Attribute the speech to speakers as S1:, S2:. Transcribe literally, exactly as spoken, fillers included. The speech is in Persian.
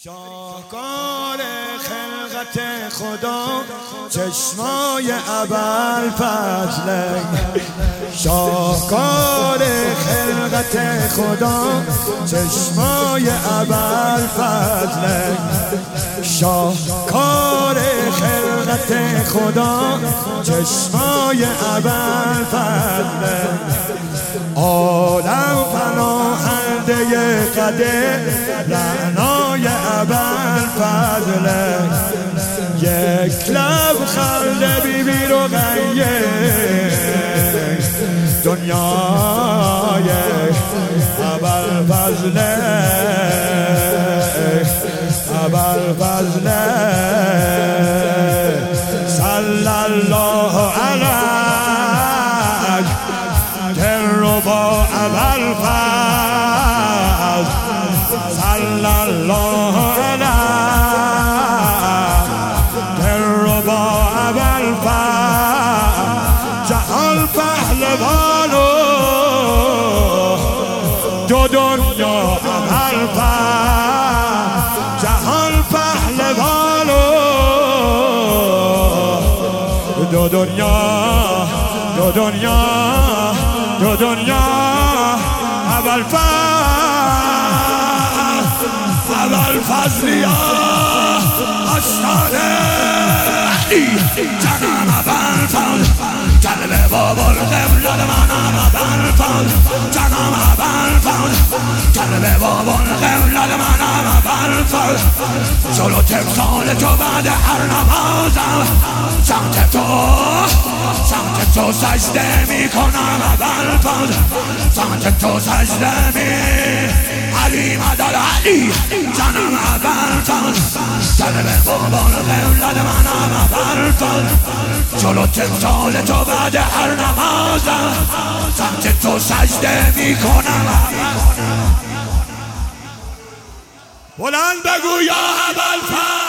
S1: شاهکار خلقت خدا چشمای ابوالفضل، شاهکار خلقت خدا چشمای ابوالفضل، شاهکار خلقت خدا چشمای ابوالفضل، عالم پناهنده قدر رعنای ابوالفضل، یک لب خلد بی بی رقیه دنیای ابوالفضل، ابوالفضل صلی الله علیه دلربا ابوالفضل، صلی الله علیه دلربا ابوالفضل، جهان پهلوانو دو دنیا ابوالفضل، جهان پهلوانو دو دنیا دو دنیا دو دنیا ابوالفضل، ابوالفضلیا آستانه جانم ابوالفضل، جلب بابا قبله منم ابوالفضل، جانم ابوالفضل، جلب بابا قبله منم ابوالفضل، جلو تمثال تو بعد هر نمازم سمت تو سمت تو سجده میکنم ابوالفضل، سمت تو سجده می علی مدد علی جانم ابوالفضل، جلب بابا قبله منم ابوالفضل، جلو تمثال تو بعد هر نمازم سمت تو سجده میکنم. بلند بگو یا ابوالفضل.